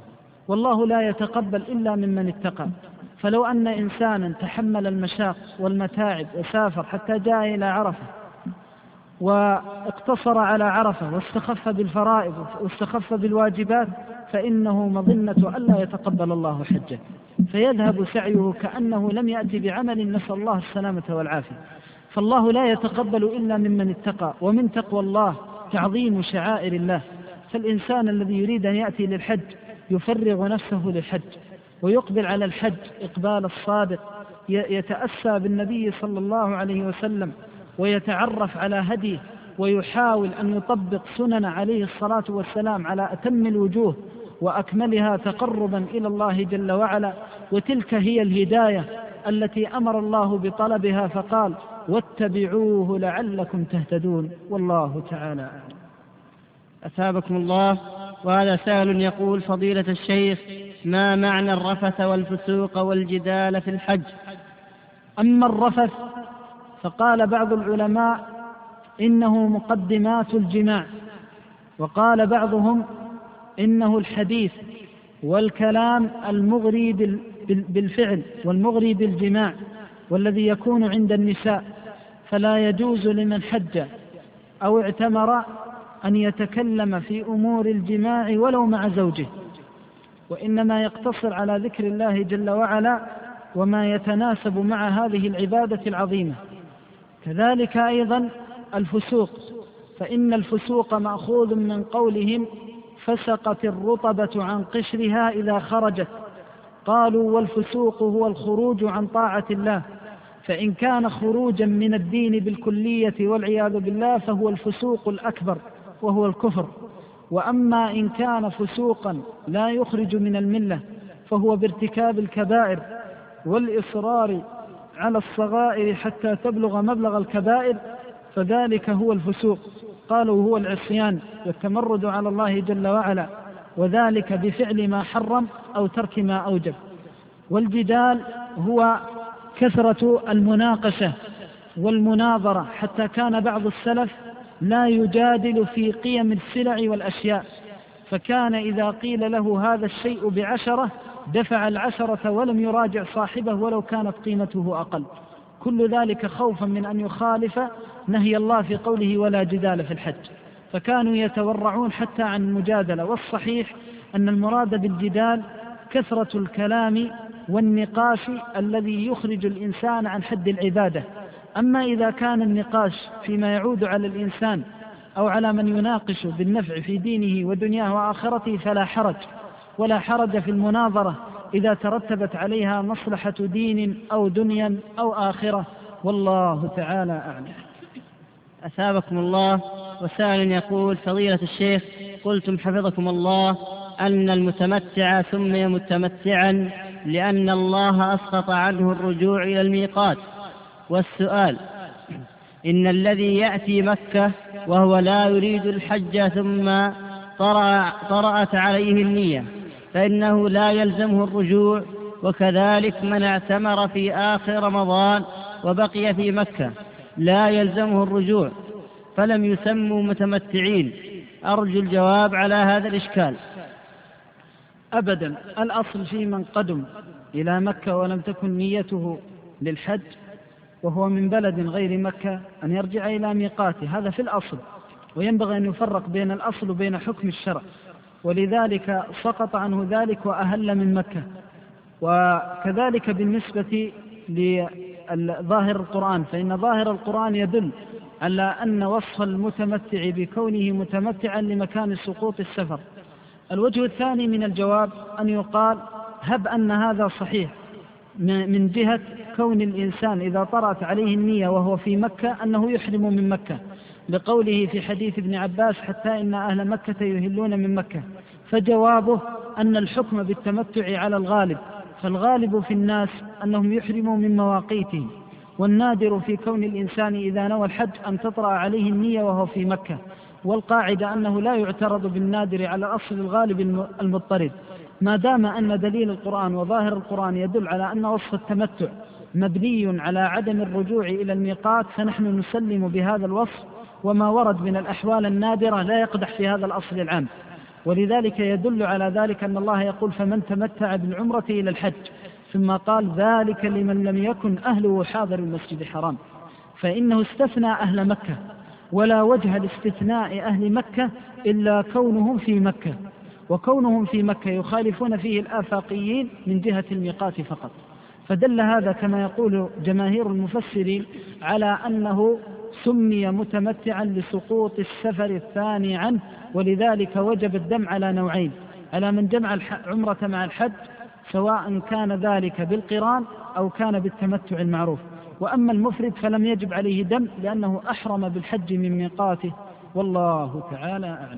والله لا يتقبل إلا ممن اتقى. فلو أن إنسانا تحمل المشاق والمتاعب وسافر حتى جاء إلى عرفة واقتصر على عرفة واستخف بالفرائض واستخف بالواجبات، فإنه مظنة ألا يتقبل الله حجه، فيذهب سعيه كأنه لم يأتي بعمل، نسأل الله السلامة والعافية. فالله لا يتقبل إلا ممن اتقى، ومن تقوى الله تعظيم شعائر الله. فالإنسان الذي يريد أن يأتي للحج يفرغ نفسه للحج ويقبل على الحج إقبال الصادق، يتأسى بالنبي صلى الله عليه وسلم ويتعرف على هديه ويحاول أن يطبق سنن عليه الصلاة والسلام على أتم الوجوه وأكملها تقربا إلى الله جل وعلا. وتلك هي الهداية التي أمر الله بطلبها فقال: واتبعوه لعلكم تهتدون. والله تعالى أعلم. أثابكم الله. وهذا سائل يقول: فضيلة الشيخ، ما معنى الرفث والفسوق والجدال في الحج؟ أما الرفث فقال بعض العلماء إنه مقدمات الجماع، وقال بعضهم إنه الحديث والكلام المغري بالفعل والمغري بالجماع والذي يكون عند النساء، فلا يجوز لمن حج أو اعتمر أن يتكلم في أمور الجماع ولو مع زوجه، وإنما يقتصر على ذكر الله جل وعلا وما يتناسب مع هذه العبادة العظيمة. كذلك أيضا الفسوق، فإن الفسوق مأخوذ من قولهم: فسقت الرطبة عن قشرها إذا خرجت. قالوا: والفسوق هو الخروج عن طاعة الله، فإن كان خروجا من الدين بالكلية والعياذ بالله فهو الفسوق الأكبر وهو الكفر. وأما إن كان فسوقا لا يخرج من الملة فهو بارتكاب الكبائر والإصرار على الصغائر حتى تبلغ مبلغ الكبائر، فذلك هو الفسوق. قالوا: هو العصيان والتمرد على الله جل وعلا، وذلك بفعل ما حرم أو ترك ما أوجب. والجدال هو كثرة المناقشة والمناظرة، حتى كان بعض السلف لا يجادل في قيم السلع والأشياء، فكان إذا قيل له هذا الشيء بعشرة دفع العشرة ولم يراجع صاحبه ولو كانت قيمته أقل، كل ذلك خوفا من أن يخالف نهي الله في قوله: ولا جدال في الحج. فكانوا يتورعون حتى عن المجادلة. والصحيح أن المراد بالجدال كثرة الكلام والنقاش الذي يخرج الإنسان عن حد العبادة. أما إذا كان النقاش فيما يعود على الإنسان أو على من يناقش بالنفع في دينه ودنياه وآخرته فلا حرج، ولا حرج في المناظرة إذا ترتبت عليها مصلحة دين أو دنيا أو آخرة، والله تعالى أعلم. أثابكم الله. وسائل يقول: فضيلة الشيخ، قلتم حفظكم الله أن المتمتع سمي متمتعا لأن الله أسقط عنه الرجوع إلى الميقات. والسؤال: إن الذي يأتي مكة وهو لا يريد الحج ثم طرأ طرأت عليه النية فإنه لا يلزمه الرجوع، وكذلك من اعتمر في آخر رمضان وبقي في مكة لا يلزمه الرجوع، فلم يسموا متمتعين. أرجو الجواب على هذا الإشكال. أبدا، الأصل في من قدم إلى مكة ولم تكن نيته للحج وهو من بلد غير مكة أن يرجع إلى ميقاته، هذا في الأصل، وينبغي أن يفرق بين الأصل وبين حكم الشرع، ولذلك سقط عنه ذلك وأهل من مكة. وكذلك بالنسبة لظاهر القرآن، فإن ظاهر القرآن يدل على أن وصف المتمتع بكونه متمتعا لمكان سقوط السفر. الوجه الثاني من الجواب أن يقال: هب أن هذا صحيح من جهة كون الإنسان إذا طرأت عليه النية وهو في مكة أنه يحرم من مكة، لقوله في حديث ابن عباس: حتى إن أهل مكة يهلون من مكة. فجوابه أن الحكم بالتمتع على الغالب، فالغالب في الناس أنهم يحرموا من مواقيتهم، والنادر في كون الإنسان إذا نوى الحج أن تطرأ عليه النية وهو في مكة، والقاعدة أنه لا يعترض بالنادر على أصل الغالب المضطرد، ما دام أن دليل القرآن وظاهر القرآن يدل على أن وصف التمتع مبني على عدم الرجوع إلى الميقات، فنحن نسلم بهذا الوصف، وما ورد من الأحوال النادرة لا يقدح في هذا الأصل العام. ولذلك يدل على ذلك أن الله يقول فمن تمتع بالعمرة إلى الحج، ثم قال ذلك لمن لم يكن أهله حاضر المسجد الحرام، فإنه استثنى أهل مكة، ولا وجه لاستثناء أهل مكة إلا كونهم في مكة، وكونهم في مكة يخالفون فيه الآفاقيين من جهة الميقات فقط. فدل هذا كما يقول جماهير المفسرين على أنه سمي متمتعا لسقوط السفر الثاني عنه، ولذلك وجب الدم على نوعين: على من جمع العمرة مع الحج سواء كان ذلك بالقران أو كان بالتمتع المعروف، وأما المفرد فلم يجب عليه دم لأنه أحرم بالحج من ميقاته، والله تعالى أعلم.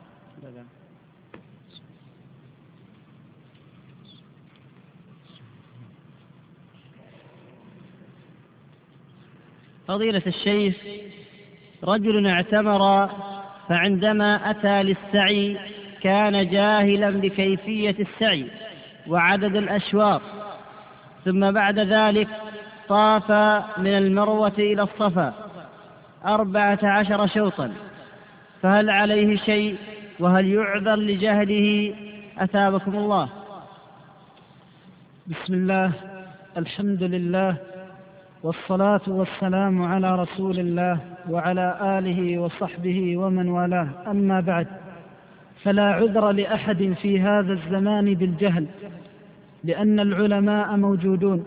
فضيلة الشيخ، رجل اعتمر فعندما أتى للسعي كان جاهلا بكيفية السعي وعدد الأشواط، ثم بعد ذلك طاف من المروة إلى الصفا أربعة عشر شوطا، فهل عليه شيء وهل يعذر لجهله؟ أثابكم الله. بسم الله، الحمد لله، والصلاة والسلام على رسول الله وعلى آله وصحبه ومن والاه، أما بعد، فلا عذر لأحد في هذا الزمان بالجهل، لأن العلماء موجودون،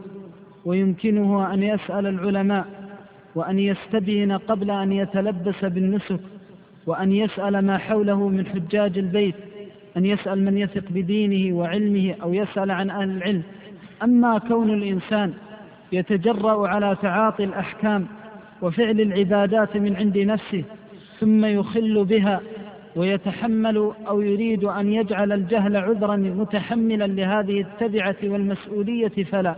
ويمكنه أن يسأل العلماء وأن يستبين قبل أن يتلبس بالنسك، وأن يسأل ما حوله من حجاج البيت، أن يسأل من يثق بدينه وعلمه أو يسأل عن أهل العلم. أما كون الإنسان يتجرأ على تعاطي الأحكام وفعل العبادات من عند نفسه ثم يخل بها ويتحمل أو يريد أن يجعل الجهل عذرا متحملا لهذه التبعة والمسؤولية فلا،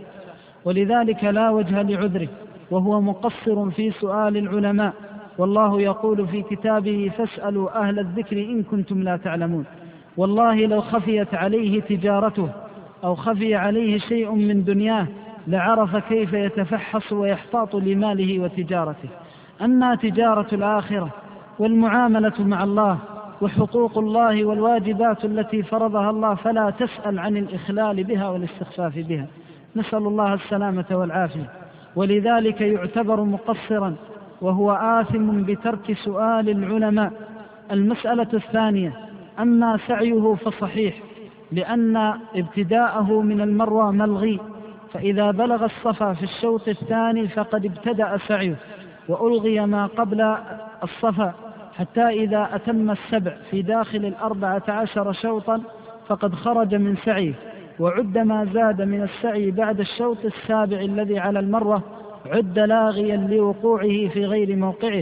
ولذلك لا وجه لعذره، وهو مقصر في سؤال العلماء، والله يقول في كتابه فاسألوا أهل الذكر إن كنتم لا تعلمون. والله لو خفيت عليه تجارته أو خفي عليه شيء من دنياه لعرف كيف يتفحص ويحتاط لماله وتجارته. أما تجارة الآخرة والمعاملة مع الله وحقوق الله والواجبات التي فرضها الله فلا تسأل عن الإخلال بها والاستخفاف بها، نسأل الله السلامة والعافية، ولذلك يعتبر مقصرا وهو آثم بترك سؤال العلماء. المسألة الثانية، أما سعيه فصحيح، لأن ابتداءه من المروة ملغي، فإذا بلغ الصفا في الشوط الثاني فقد ابتدأ سعيه، وألغي ما قبل الصفا حتى إذا أتم السبع في داخل الأربعة عشر شوطا فقد خرج من سعيه، وعد ما زاد من السعي بعد الشوط السابع الذي على المروة عد لاغيا لوقوعه في غير موقعه،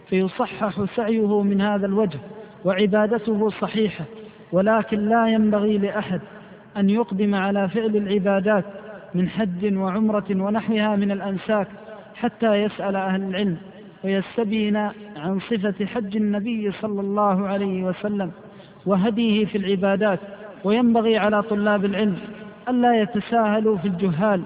فيصحح سعيه من هذا الوجه وعبادته صحيحة. ولكن لا ينبغي لأحد أن يقدم على فعل العبادات من حج وعمرة ونحوها من الأنساك حتى يسأل أهل العلم ويستبين عن صفة حج النبي صلى الله عليه وسلم وهديه في العبادات. وينبغي على طلاب العلم ألا يتساهلوا في الجهال،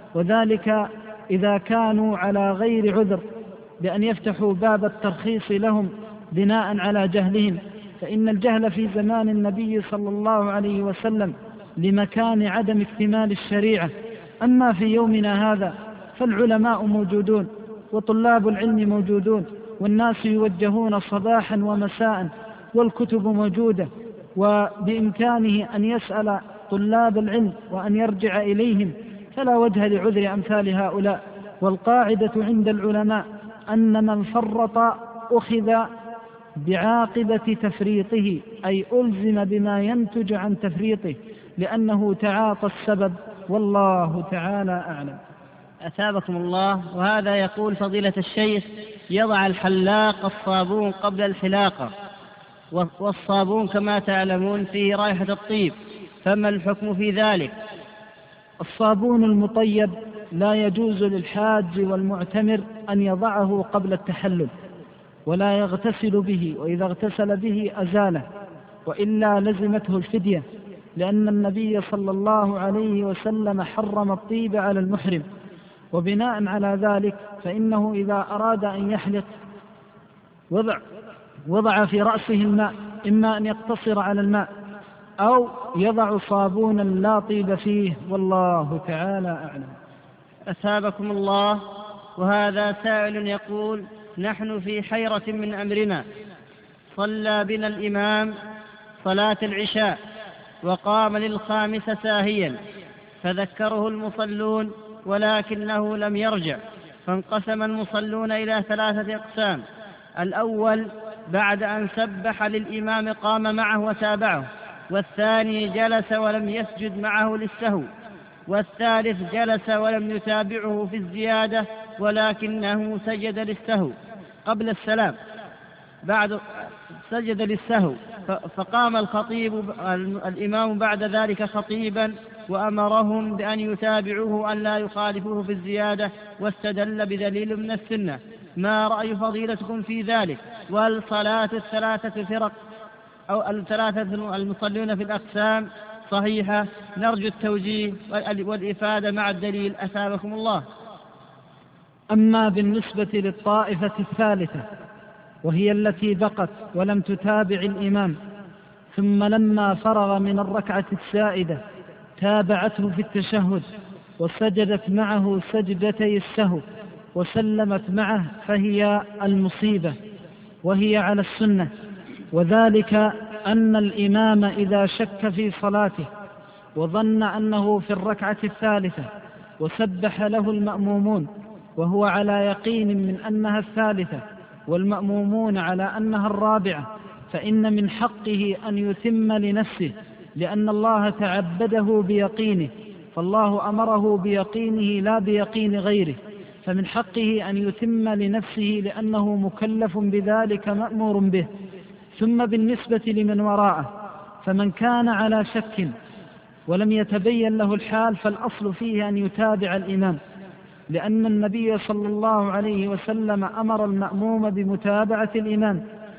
وذلك إذا كانوا على غير عذر، بأن يفتحوا باب الترخيص لهم بناء على جهلهم، فإن الجهل في زمان النبي صلى الله عليه وسلم لمكان عدم اكتمال الشريعة. أما في يومنا هذا فالعلماء موجودون وطلاب العلم موجودون، والناس يوجهون صباحا ومساء، والكتب موجودة، وبإمكانه أن يسأل طلاب العلم وأن يرجع إليهم، فلا وجه لعذر أمثال هؤلاء. والقاعدة عند العلماء أن من فرط أخذ بعاقبة تفريطه، أي ألزم بما ينتج عن تفريطه، لأنه تعاطى السبب، والله تعالى أعلم. أثابكم الله. وهذا يقول فضيلة الشيخ: يضع الحلاق الصابون قبل الحلاقة، والصابون كما تعلمون فيه رائحة الطيب، فما الحكم في ذلك؟ الصابون المطيب لا يجوز للحاج والمعتمر أن يضعه قبل التحلل، ولا يغتسل به، وإذا اغتسل به أزاله، وإلا لزمته الفدية، لأن النبي صلى الله عليه وسلم حرم الطيب على المحرم. وبناء على ذلك فإنه إذا أراد أن يحلق وضع, وضع في رأسه الماء، إما أن يقتصر على الماء أو يضع صابونا لا طيب فيه، والله تعالى أعلم. أثابكم الله. وهذا سائل يقول: نحن في حيرة من أمرنا، صلى بنا الإمام صلاة العشاء وقام للخامسة ساهيا، فذكره المصلون ولكنه لم يرجع، فانقسم المصلون إلى ثلاثة أقسام: الأول بعد أن سبح للإمام قام معه وتابعه، والثاني جلس ولم يسجد معه للسهو، والثالث جلس ولم يتابعه في الزيادة ولكنه سجد للسهو قبل السلام، بعد سجد للسهو، فقام الخطيب الإمام بعد ذلك خطيبا وأمرهم بأن يتابعوه أن لا يخالفوه في الزيادة، واستدل بدليل من السنة. ما رأي فضيلتكم في ذلك؟ وهل صلاة الثلاثة فرق أو الثلاثة المصلون في الأقسام صحيحة؟ نرجو التوجيه والإفادة مع الدليل، أثابكم الله. أما بالنسبة للطائفة الثالثة وهي التي بقت ولم تتابع الإمام، ثم لما فرغ من الركعة السائدة تابعته في التشهد وسجدت معه سجدتي السهو وسلمت معه، فهي المصيبة، وهي على السنة، وذلك أن الإمام إذا شك في صلاته وظن أنه في الركعة الثالثة وسبح له المأمومون وهو على يقين من أنها الثالثة والمأمومون على أنها الرابعة، فإن من حقه أن يتم لنفسه، لأن الله تعبده بيقينه، فالله أمره بيقينه لا بيقين غيره، فمن حقه أن يتم لنفسه لأنه مكلف بذلك مأمور به. ثم بالنسبة لمن وراءه، فمن كان على شك ولم يتبين له الحال فالأصل فيه أن يتابع الإمام، لأن النبي صلى الله عليه وسلم أمر المأموم بمتابعة الإمام.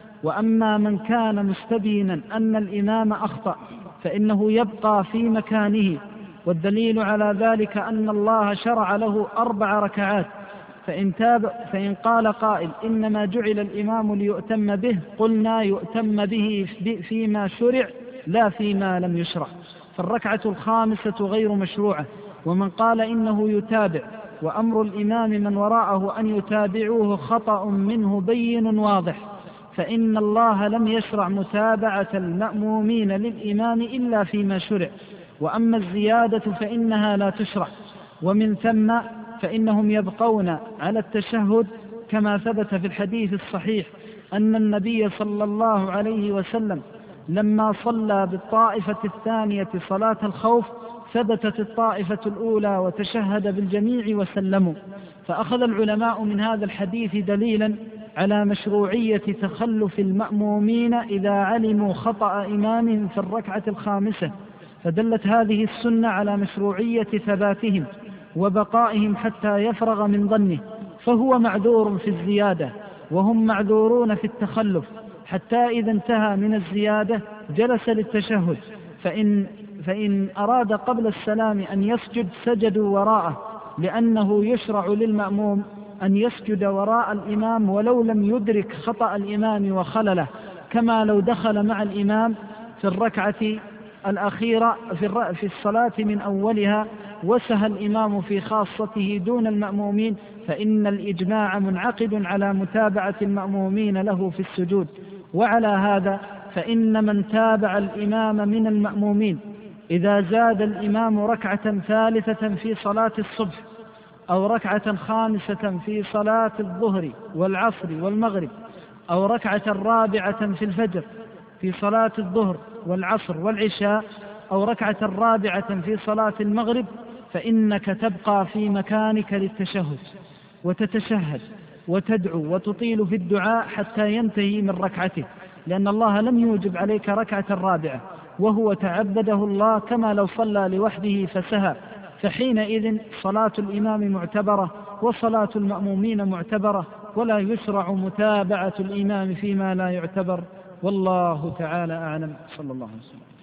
وأما من كان مستبينا أن الإمام أخطأ فإنه يبقى في مكانه، والدليل على ذلك أن الله شرع له أربع ركعات، فإن, تاب فإن قال قائل إنما جعل الإمام ليؤتم به، قلنا يؤتم به فيما شرع لا فيما لم يشرع، فالركعة الخامسة غير مشروعة. ومن قال إنه يتابع وأمر الإمام من وراءه أن يتابعوه خطأ منه بين واضح، فإن الله لم يشرع متابعة المأمومين للإمام إلا فيما شرع، وأما الزيادة فإنها لا تشرع، ومن ثم فإنهم يبقون على التشهد، كما ثبت في الحديث الصحيح أن النبي صلى الله عليه وسلم لما صلى بالطائفة الثانية صلاة الخوف ثبتت الطائفة الأولى وتشهد بالجميع وسلموا. فأخذ العلماء من هذا الحديث دليلا على مشروعية تخلف المأمومين إذا علموا خطأ إمامهم في الركعة الخامسة، فدلت هذه السنة على مشروعية ثباتهم وبقائهم حتى يفرغ من ظنه، فهو معذور في الزيادة وهم معذورون في التخلف، حتى إذا انتهى من الزيادة جلس للتشهد، فإن, فإن أراد قبل السلام أن يسجد سجدوا وراءه، لأنه يشرع للمأموم أن يسجد وراء الإمام ولو لم يدرك خطأ الإمام وخلله، كما لو دخل مع الإمام في الركعة الأخيرة في الصلاة من أولها وسهى الإمام في خاصته دون المأمومين، فإن الإجماع منعقد على متابعة المأمومين له في السجود. وعلى هذا فإن من تابع الإمام من المأمومين إذا زاد الإمام ركعة ثالثة في صلاة الصبح أو ركعة خامسة في صلاة الظهر والعصر والمغرب أو ركعة رابعة في الفجر في صلاة الظهر والعصر والعشاء أو ركعة رابعة في صلاة المغرب، فإنك تبقى في مكانك للتشهد وتتشهد وتدعو وتطيل في الدعاء حتى ينتهي من ركعته، لأن الله لم يوجب عليك ركعة رابعة، وهو تعبده الله كما لو صلى لوحده فسهى، فحينئذ صلاة الإمام معتبرة وصلاة المأمومين معتبرة، ولا يشرع متابعة الإمام فيما لا يعتبر، والله تعالى أعلم. صلى الله عليه وسلم.